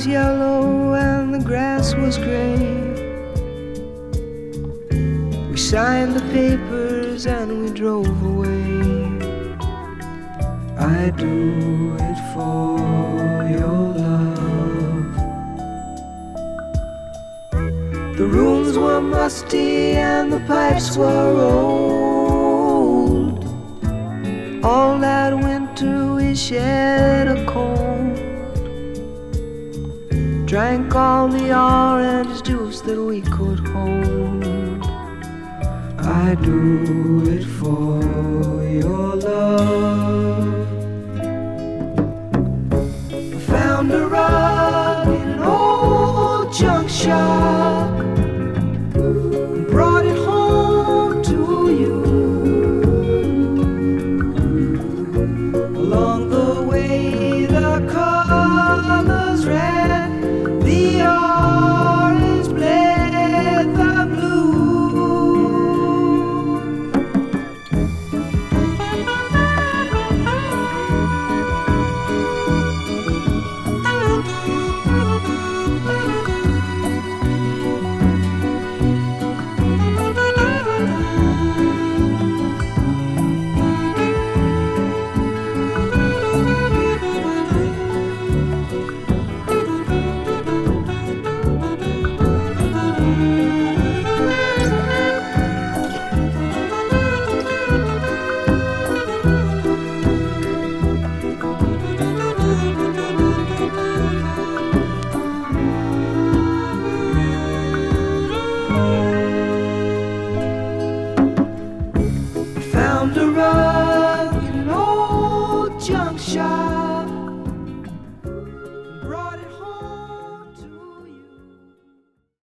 was yellow and the grass was gray. We signed the papers and we drove away. I do it for your love. The rooms were musty and the pipes were old. All that winter we shared a cold. Drank all the orange juice that we could hold. I do it for your love. I found a rug in an old junk shop and brought it home to you. Along the way the colors red, the orange bled the blue. Found a rug